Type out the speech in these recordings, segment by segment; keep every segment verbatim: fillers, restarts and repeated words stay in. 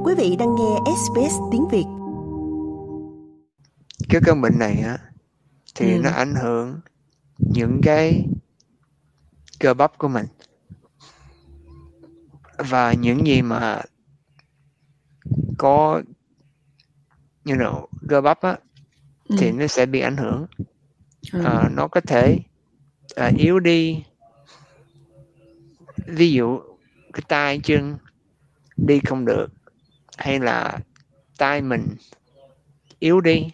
Quý vị đang nghe ét bê ét tiếng Việt. Cái căn bệnh này á thì Ừ. nó ảnh hưởng những cái cơ bắp của mình, và những gì mà có you know, cơ bắp á Ừ. thì nó sẽ bị ảnh hưởng. Ừ. À, nó có thể à, yếu đi. Ví dụ cái tay chân đi không được, hay là tay mình yếu đi,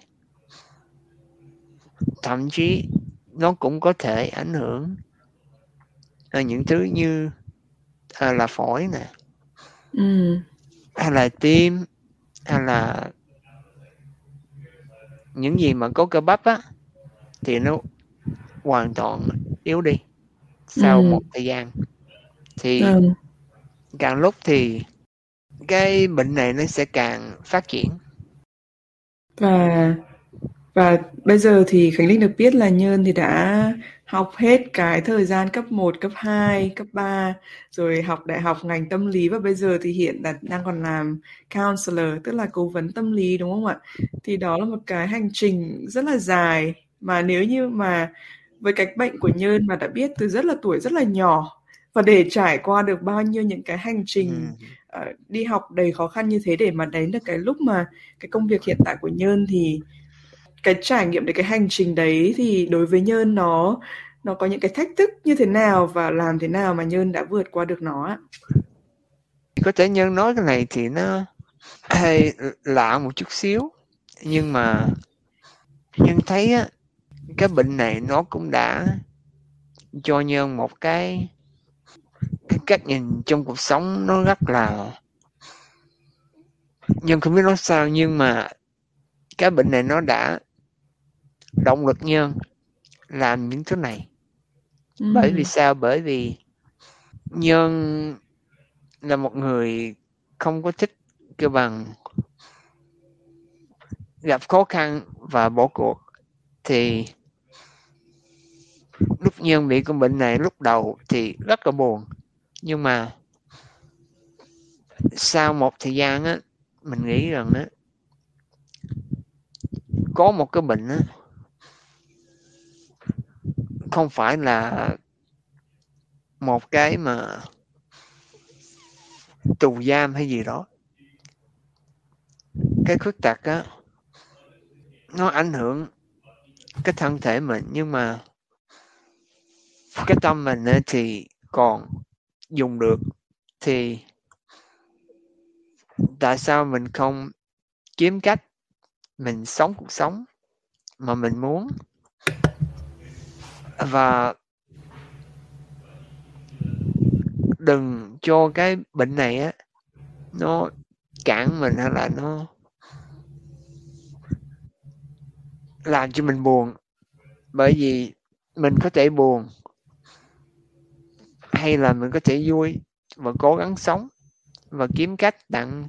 thậm chí nó cũng có thể ảnh hưởng à, những thứ như à, là phổi nè, Ừ. hay là tim, hay là những gì mà có cơ bắp á thì nó hoàn toàn yếu đi sau Ừ. một thời gian. Thì Ừ. càng lúc thì cái bệnh này nó sẽ càng phát triển. Và và bây giờ thì Khánh Linh được biết là Nhơn thì đã học hết cái thời gian cấp một, cấp hai, cấp ba, rồi học đại học ngành tâm lý, và bây giờ thì hiện là đang còn làm counselor, tức là cố vấn tâm lý, đúng không ạ? Thì đó là một cái hành trình rất là dài, mà nếu như mà với cái bệnh của Nhơn mà đã biết từ rất là tuổi rất là nhỏ, và để trải qua được bao nhiêu những cái hành trình Ừ. uh, đi học đầy khó khăn như thế để mà đến được cái lúc mà cái công việc hiện tại của Nhơn, thì cái trải nghiệm để cái hành trình đấy thì đối với Nhơn nó nó có những cái thách thức như thế nào, và làm thế nào mà Nhơn đã vượt qua được nó ạ? Có thể Nhân nói cái này thì nó hơi lạ một chút xíu, nhưng mà Nhân thấy á, cái bệnh này nó cũng đã cho Nhân một cái cái cách nhìn trong cuộc sống nó rất là, Nhân không biết nói sao, nhưng mà cái bệnh này nó đã động lực Nhân làm những thứ này. Ừ. Bởi vì sao? Bởi vì Nhân là một người không có thích kêu bằng gặp khó khăn và bỏ cuộc. Thì lúc Nhân bị con bệnh này lúc đầu thì rất là buồn, nhưng mà sau một thời gian á, mình nghĩ rằng á, có một cái bệnh á không phải là một cái mà tù giam hay gì đó. Cái khuyết tật á nó ảnh hưởng cái thân thể mình, nhưng mà cái tâm mình á thì còn dùng được. Thì tại sao mình không kiếm cách mình sống cuộc sống mà mình muốn, và đừng cho cái bệnh này á nó cản mình, hay là nó làm cho mình buồn. Bởi vì mình có thể buồn, hay là mình có thể vui, và cố gắng sống và kiếm cách đặng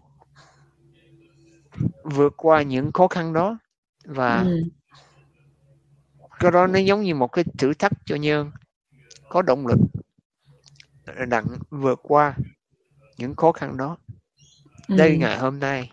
vượt qua những khó khăn đó. Và Ừ. cái đó nó giống như một cái thử thách cho Nhân có động lực đặng vượt qua những khó khăn đó. Ừ. Đây ngày hôm nay.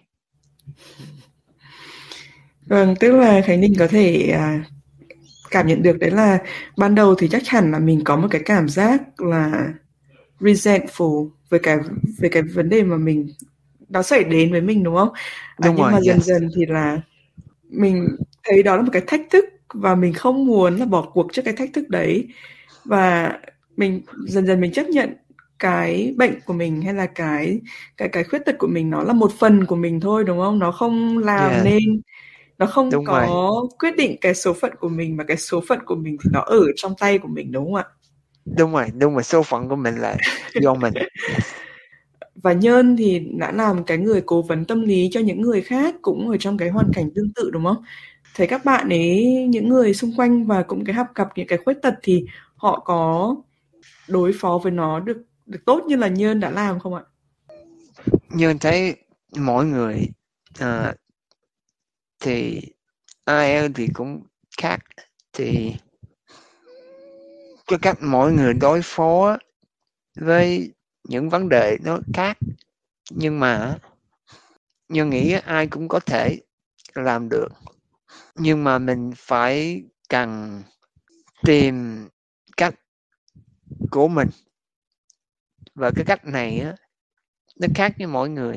Vâng, tức là Khánh Linh có thể à, cảm nhận được đấy là ban đầu thì chắc chắn là mình có một cái cảm giác là resentful với cái với cái vấn đề mà mình nó xảy đến với mình, đúng không? À, Đúng nhưng rồi, mà dần yes. dần thì là mình thấy đó là một cái thách thức, và mình không muốn là bỏ cuộc trước cái thách thức đấy, và mình dần dần mình chấp nhận cái bệnh của mình, hay là cái cái cái khuyết tật của mình nó là một phần của mình thôi, đúng không? Nó không làm Yes, nên, nó không đúng rồi, có quyết định cái số phận của mình, mà cái số phận của mình thì nó ở trong tay của mình, đúng không ạ? đúng rồi, đúng rồi, số phận của mình là do mình. Yes. Và Nhơn thì đã làm cái người cố vấn tâm lý cho những người khác cũng ở trong cái hoàn cảnh tương tự, đúng không? Thấy các bạn ấy, những người xung quanh và cũng cái gặp gặp những cái khuyết tật, thì họ có đối phó với nó được được tốt như là Nhơn đã làm không ạ? Nhân thấy mỗi người à, thì ai thì cũng khác. Thì cái cách mỗi người đối phó với những vấn đề nó khác, nhưng mà Nhân nghĩ ai cũng có thể làm được, nhưng mà mình phải cần tìm cách của mình, và cái cách này á, nó khác với mỗi người,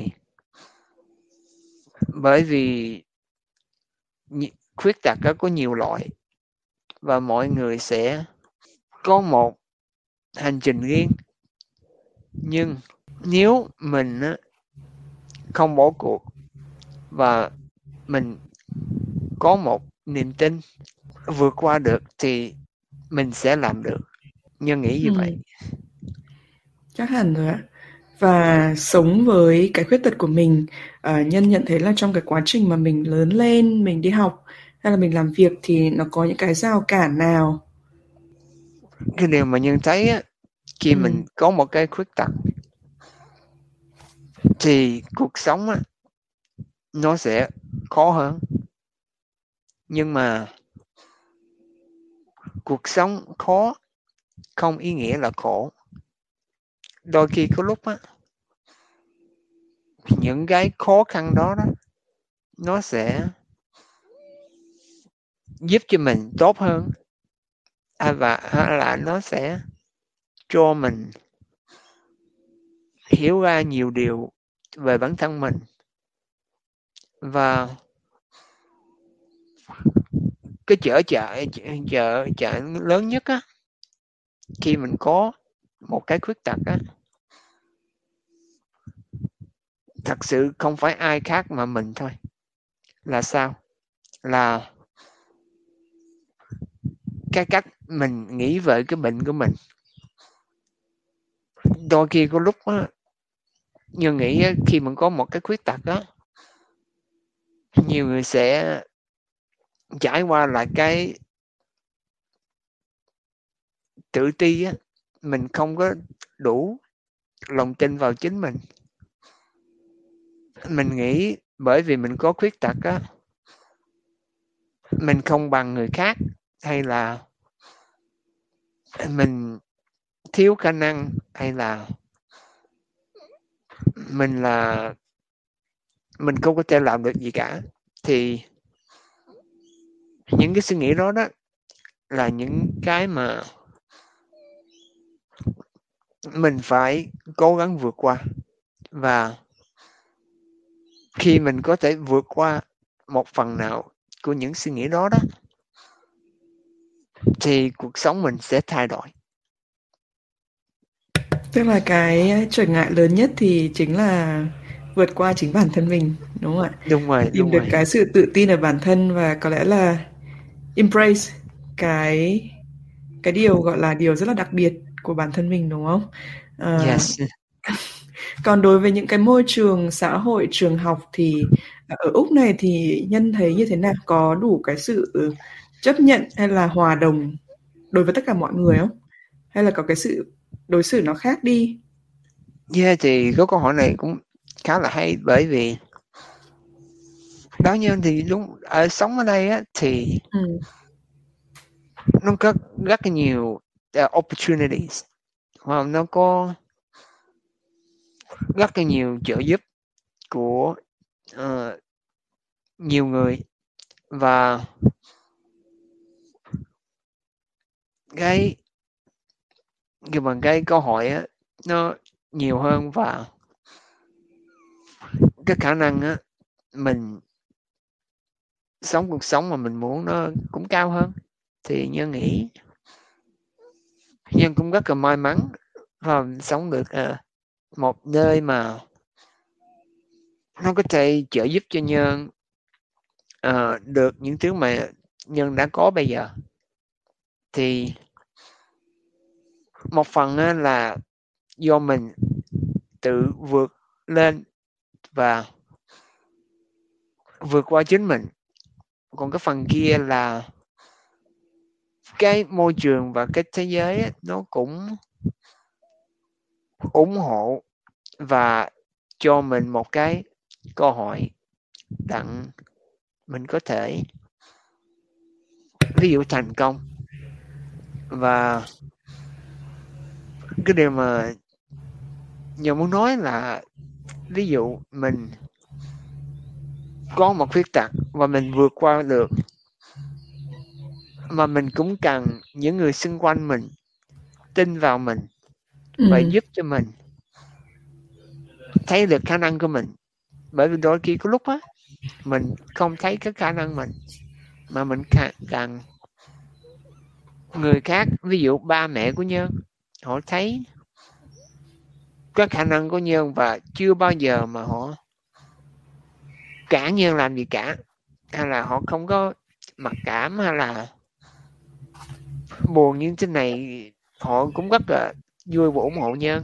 bởi vì khuyết tật có nhiều loại và mọi người sẽ có một hành trình riêng. Nhưng nếu mình á, không bỏ cuộc và mình có một niềm tin vượt qua được thì mình sẽ làm được. Nhân nghĩ như ừ. vậy. Chắc hẳn rồi ạ. Và sống với cái khuyết tật của mình, uh, Nhân nhận thấy là trong cái quá trình mà mình lớn lên, mình đi học hay là mình làm việc thì nó có những cái rào cản nào? Cái điều mà Nhân thấy á, khi ừ. mình có một cái khuyết tật thì cuộc sống á, nó sẽ khó hơn. Nhưng mà cuộc sống khó không ý nghĩa là khổ. Đôi khi có lúc á, những cái khó khăn đó đó nó sẽ giúp cho mình tốt hơn, à, và à, là nó sẽ cho mình hiểu ra nhiều điều về bản thân mình. Và cái trở chợ chợ chợ lớn nhất á, khi mình có một cái khuyết tật á, thật sự không phải ai khác mà mình thôi. Là sao? Là cái cách mình nghĩ về cái bệnh của mình. Đôi khi có lúc á, như nghĩ á, khi mình có một cái khuyết tật á, nhiều người sẽ trải qua lại cái tự ti á, mình không có đủ lòng tin vào chính mình. Mình nghĩ bởi vì mình có khuyết tật á, mình không bằng người khác, hay là mình thiếu khả năng, hay là mình là mình không có thể làm được gì cả. Thì những cái suy nghĩ đó đó là những cái mà mình phải cố gắng vượt qua. Và khi mình có thể vượt qua một phần nào của những suy nghĩ đó đó, thì cuộc sống mình sẽ thay đổi. Tức là cái trở ngại lớn nhất thì chính là vượt qua chính bản thân mình, đúng không ạ? Đúng rồi, tìm đúng được rồi. cái sự tự tin ở bản thân, và có lẽ là embrace cái cái điều gọi là điều rất là đặc biệt của bản thân mình, đúng không? À, Yes. Còn đối với những cái môi trường xã hội, trường học thì ở Úc này thì Nhân thấy như thế nào? Có đủ cái sự chấp nhận hay là hòa đồng đối với tất cả mọi người không? Hay là có cái sự đối xử nó khác đi? Yeah, thì có câu hỏi này cũng khá là hay, bởi vì đó như thì đúng ở sống ở đây á, thì ừ. nó có rất là nhiều uh, opportunities, wow, nó có rất là nhiều trợ giúp của uh, nhiều người. Và cái cái bằng cái câu hỏi á, nó nhiều hơn, và cái khả năng á, mình sống cuộc sống mà mình muốn nó cũng cao hơn. Thì Nhân nghĩ Nhân cũng rất là may mắn và sống được uh, một nơi mà nó có thể trợ giúp cho Nhân uh, được những thứ mà Nhân đã có bây giờ. Thì một phần uh, là do mình tự vượt lên và vượt qua chính mình. Còn cái phần kia là cái môi trường và cái thế giới ấy, nó cũng ủng hộ và cho mình một cái cơ hội đặng mình có thể ví dụ thành công. Và cái điều mà Nhân muốn nói là ví dụ mình có một khuyết tật và mình vượt qua được, mà mình cũng cần những người xung quanh mình tin vào mình và Ừ. giúp cho mình thấy được khả năng của mình. Bởi vì đôi khi có lúc á mình không thấy cái khả năng mình, mà mình cần người khác, ví dụ ba mẹ của Nhân, họ thấy cái khả năng của Nhân và chưa bao giờ mà họ cản Nhân làm gì cả, hay là họ không có mặc cảm hay là buồn như thế này, họ cũng rất là vui và ủng hộ Nhân.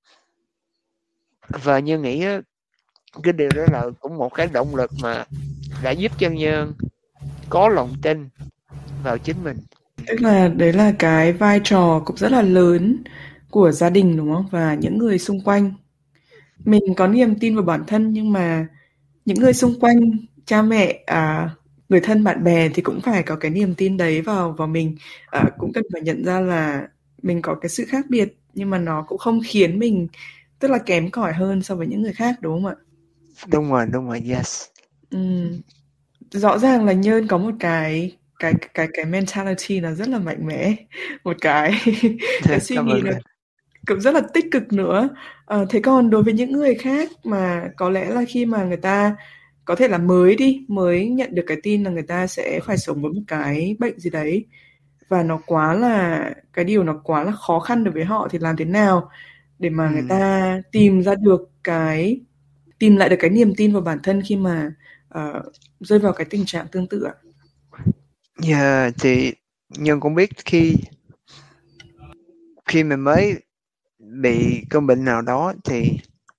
Và Nhân nghĩ cái điều đó là cũng một cái động lực mà đã giúp cho Nhân có lòng tin vào chính mình. Tức là đấy là cái vai trò cũng rất là lớn của gia đình, đúng không? Và những người xung quanh. Mình có niềm tin vào bản thân, nhưng mà những người xung quanh, cha mẹ, à, người thân, bạn bè thì cũng phải có cái niềm tin đấy vào vào mình. À, cũng cần phải nhận ra là mình có cái sự khác biệt, nhưng mà nó cũng không khiến mình tức là kém cỏi hơn so với những người khác, đúng không ạ? Đúng rồi, đúng rồi, yes. Ừm. Rõ ràng là Nhơn có một cái cái cái cái mentality nó rất là mạnh mẽ, một cái cái suy Cảm nghĩ ơn nó bạn. cũng rất là tích cực nữa. Ờ, thế còn đối với những người khác mà có lẽ là khi mà người ta có thể là mới đi, mới nhận được cái tin là người ta sẽ phải sống với một cái bệnh gì đấy, và nó quá là cái điều nó quá là khó khăn đối với họ, thì làm thế nào để mà người Ừm. ta tìm ra được cái tìm lại được cái niềm tin vào bản thân khi mà ờ, rơi vào cái tình trạng tương tự ạ? Yeah, thì Nhân cũng biết khi khi mình mới bị cơn bệnh nào đó thì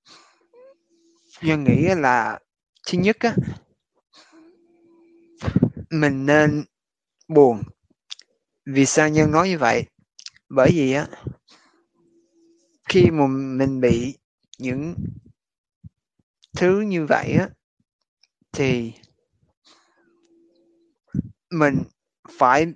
Nhân nghĩ là thứ nhất á, mình nên buồn. Vì sao Nhân nói như vậy? Bởi vì á, khi mà mình bị những thứ như vậy á, thì mình phải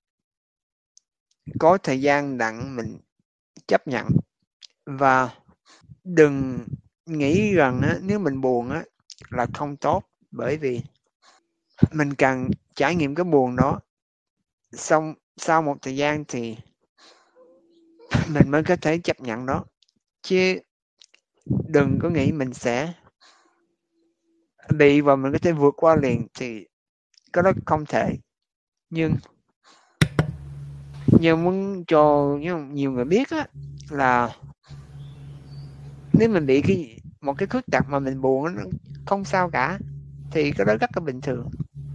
có thời gian đặng mình chấp nhận, và đừng nghĩ rằng á, nếu mình buồn á là không tốt, bởi vì mình cần trải nghiệm cái buồn đó, xong sau một thời gian thì mình mới có thể chấp nhận đó, chứ đừng có nghĩ mình sẽ bị và mình có thể vượt qua liền, thì cái đó không thể. Nhưng nhưng muốn cho nhiều người biết á, là nếu mình bị cái một cái khuyết tật mà mình buồn, nó không sao cả, thì cái đó rất là bình thường.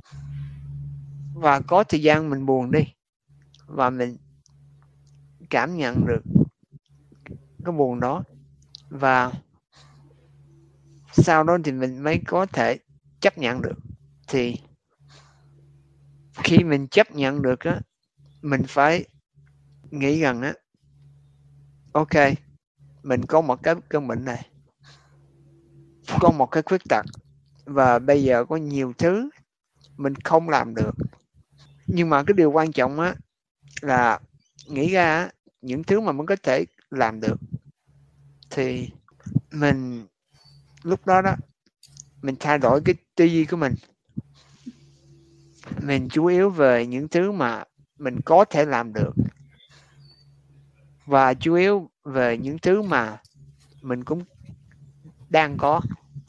Và có thời gian mình buồn đi, và mình cảm nhận được cái buồn đó, và sau đó thì mình mới có thể chấp nhận được. Thì khi mình chấp nhận được á, mình phải nghĩ rằng á, ok, mình có một cái cơn bệnh này, có một cái khuyết tật, và bây giờ có nhiều thứ mình không làm được, nhưng mà cái điều quan trọng á là nghĩ ra á, những thứ mà mình có thể làm được, thì mình lúc đó đó mình thay đổi cái tư duy của mình, mình chú yếu về những thứ mà mình có thể làm được, và chú yếu về những thứ mà mình cũng đang có,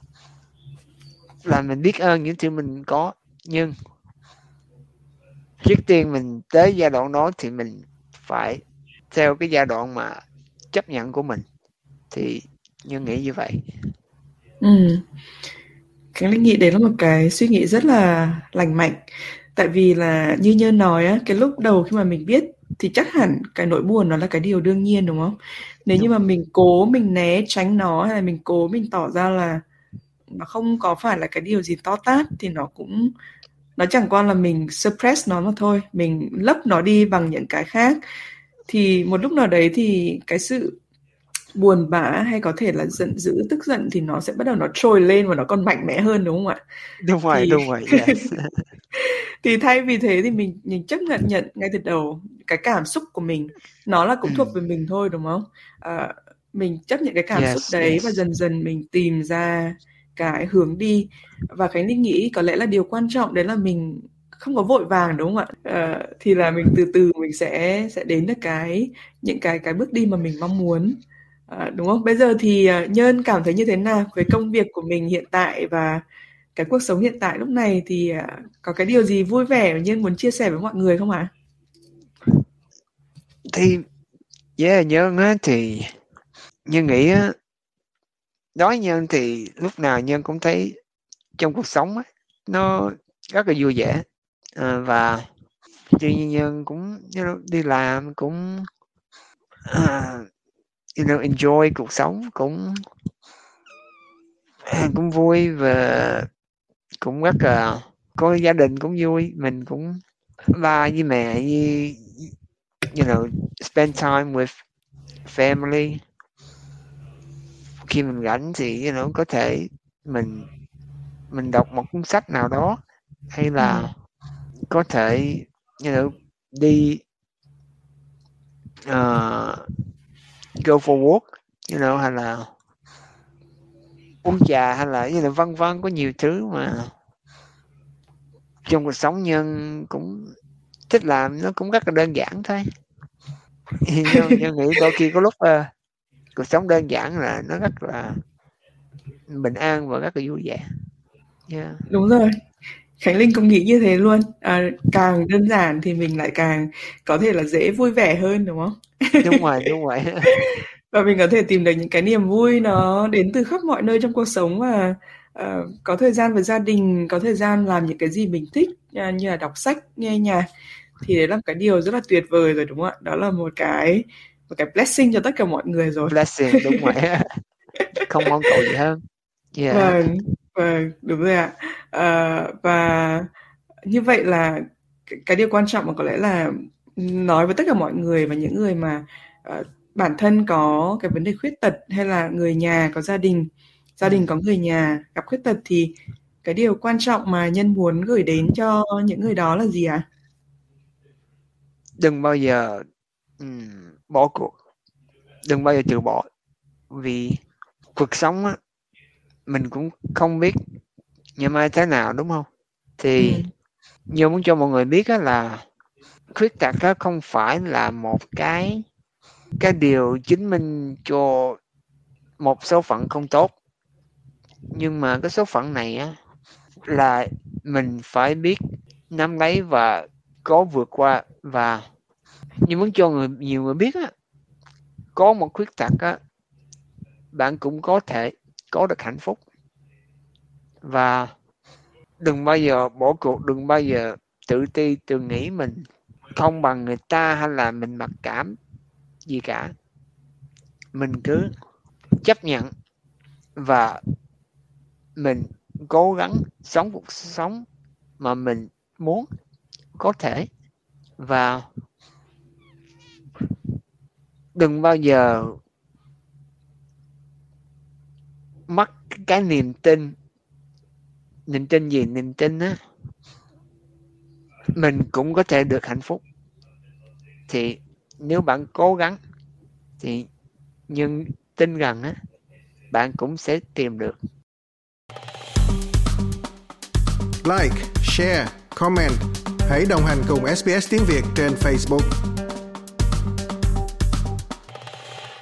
là mình biết ơn những thứ mình có. Nhưng trước tiên mình tới giai đoạn đó thì mình phải theo cái giai đoạn mà chấp nhận của mình, thì Nhân nghĩ như vậy. Ừ. Khánh Linh nghĩ đấy là một cái suy nghĩ rất là lành mạnh. Tại vì là như Nhơn nói á, cái lúc đầu khi mà mình biết thì chắc hẳn cái nỗi buồn nó là cái điều đương nhiên, đúng không? Nếu như mà mình cố mình né tránh nó, hay là mình cố mình tỏ ra là nó không có phải là cái điều gì to tát, thì nó cũng nó chẳng qua là mình suppress nó mà thôi, mình lấp nó đi bằng những cái khác. Thì một lúc nào đấy thì cái sự buồn bã hay có thể là giận dữ, tức giận thì nó sẽ bắt đầu nó trồi lên và nó còn mạnh mẽ hơn, đúng không ạ? Đúng rồi, Thì đúng rồi, yes. thì thay vì thế thì mình mình chấp nhận nhận ngay từ đầu cái cảm xúc của mình, nó là cũng Ừ. thuộc về mình thôi, đúng không? À, mình chấp nhận cái cảm xúc Yes, đấy, yes. và dần dần mình tìm ra cái hướng đi. Và Khánh Linh nghĩ có lẽ là điều quan trọng đấy là mình không có vội vàng, đúng không ạ? À, thì là mình từ từ mình sẽ sẽ đến được cái những cái cái bước đi mà mình mong muốn, à, đúng không? Bây giờ thì uh, Nhơn cảm thấy như thế nào với công việc của mình hiện tại và cái cuộc sống hiện tại lúc này, thì uh, có cái điều gì vui vẻ mà Nhơn muốn chia sẻ với mọi người không ạ? Thì yeah, Nhơn á thì Nhân nghĩ á, nói Nhân thì lúc nào Nhân cũng thấy trong cuộc sống á, nó rất là vui vẻ, à, và tuy nhiên Nhân cũng you know, đi làm cũng uh, you know, enjoy cuộc sống, cũng cũng vui và cũng rất là có gia đình cũng vui, mình cũng ba với mẹ với you know spend time with family. Khi mình rảnh thì you know, có thể mình mình đọc một cuốn sách nào đó, hay là ừ. có thể you know, đi uh, go for walk, you know, hay là uống trà, hay là you know, vân vân, có nhiều thứ mà trong cuộc sống Nhân cũng thích làm, nó cũng rất là đơn giản thôi. Nhân, Nhân nghĩ đôi khi có lúc uh, cuộc sống đơn giản là nó rất là bình an và rất là vui vẻ. Yeah. Đúng rồi, Khánh Linh cũng nghĩ như thế luôn. À, càng đơn giản thì mình lại càng có thể là dễ vui vẻ hơn, đúng không? Đúng rồi, đúng rồi. Và mình có thể tìm được những cái niềm vui nó đến từ khắp mọi nơi trong cuộc sống, và uh, có thời gian với gia đình, có thời gian làm những cái gì mình thích, uh, như là đọc sách, nghe nhạc, thì đấy là một cái điều rất là tuyệt vời rồi, đúng không ạ? Đó là một cái một cái blessing cho tất cả mọi người rồi. Blessing, đúng rồi. Không mong cầu gì hơn. Yeah. Vâng, vâng, đúng rồi ạ. À, và như vậy là cái, cái điều quan trọng mà có lẽ là nói với tất cả mọi người, và những người mà uh, bản thân có cái vấn đề khuyết tật, hay là người nhà có gia đình, gia đình có người nhà gặp khuyết tật, thì cái điều quan trọng mà Nhân muốn gửi đến cho những người đó là gì ạ? À? Đừng bao giờ um, bỏ cuộc, đừng bao giờ từ bỏ, vì cuộc sống á, mình cũng không biết ngày mai thế nào, đúng không? Thì ừ. Như muốn cho mọi người biết á, là khuyết tật đó không phải là một cái cái điều chứng minh cho một số phận không tốt, nhưng mà cái số phận này á là mình phải biết nắm lấy và cố vượt qua. Và như muốn cho người nhiều người biết á, có một khuyết tật á, bạn cũng có thể có được hạnh phúc. Và đừng bao giờ bỏ cuộc, đừng bao giờ tự ti, tự nghĩ mình không bằng người ta, hay là mình mặc cảm gì cả. Mình cứ chấp nhận và mình cố gắng sống cuộc sống mà mình muốn có thể. Và đừng bao giờ mất cái niềm tin. Niềm tin gì? Niềm tin á, mình cũng có thể được hạnh phúc. Thì nếu bạn cố gắng thì nhưng tin rằng á, bạn cũng sẽ tìm được. Like, share, comment. Hãy đồng hành cùng ét bê ét Tiếng Việt trên Facebook.